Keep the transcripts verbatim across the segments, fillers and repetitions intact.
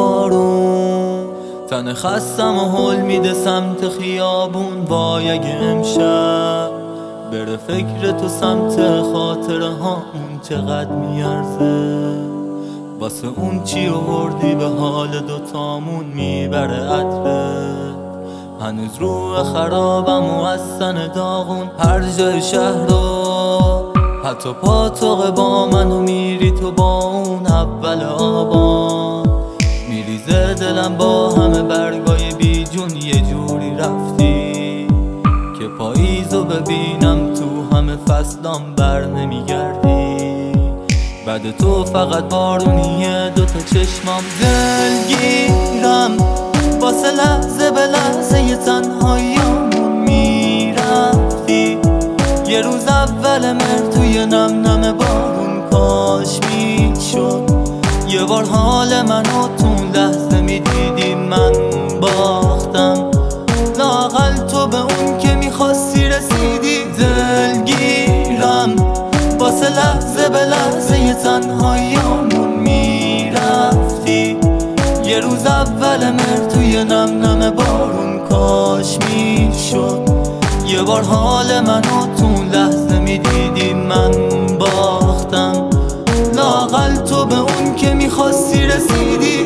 بارون. تن خستم و حل میده سمت خیابون. وای اگه امشب بره فکر تو سمت خاطره هامون چقدر میارزه. واسه اون چی آوردی به حال دوتامون میبره عطرت. هنوز روح خرابم و از سن داغون. هر جای شهر رو حتی پاتوق با منو میری تو با اون اول آبان. میریزه دلم با همه برگای بی جون. یه جوری رفتی که پاییزو ببینم تو همه فصلام بر نمیگردی. بعد تو فقط بارونیه دوتا چشمام. دلگیرم واسه لحظه به لحظه ی تنهاییامون میرفتی. یه روز اول مهر توی نم نم بارون کاش میشد یه بار حال منو تو اون لحظه میدیدی من باختم. لااقل تو به اون که میخواستی رسیدی. دلگیرم واسه لحظه به لحظه ی تنهاییامون میرفتی. یه روز اول مهر توی نم نم بارون کاش میشد یه بار حال منو تو اون لحظه میدیدی من باختم. لااقل تو به اون که میخواستی رسیدی.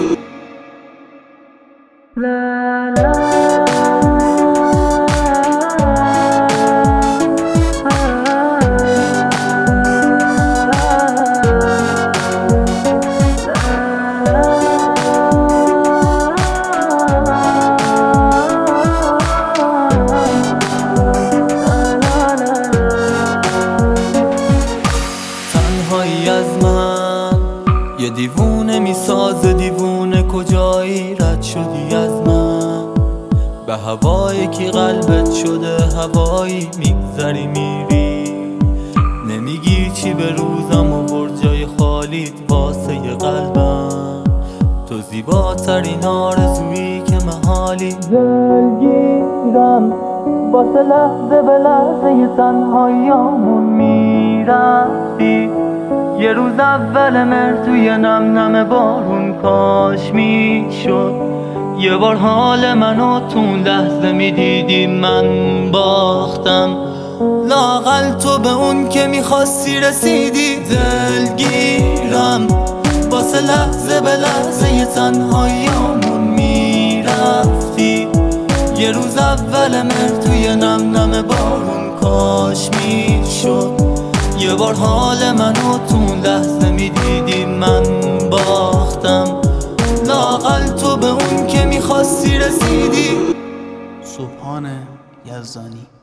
لا لا از من یه دیوونه میسازه. دیوونه کجایی رد شدی از من؟ به هوایی که قلبت شده هوایی میگذری میری. نمیگی چی به روزم و برجای خالیت واسه ی قلبم. تو زیباترین آرزویی که محالی. دلگیرم واسه لحظه به لحظه ی تنهاییامون میرفتی. یه روز اول مهر توی نم نم بارون کاش میشد یه بار حال منو تو اون لحظه میدیدی من باختم. لااقل تو به اون که میخواستی رسیدی. دلگیرم واسه لحظه به لحظه ی تنهاییامون میرفتی. یه روز اول مهر توی نم نم بارون کاش میشد یه بار حال منو تو اون لحظه میدیدی من باختم. لااقل تو به اون که میخواستی رسیدی. سبحان یزدانی.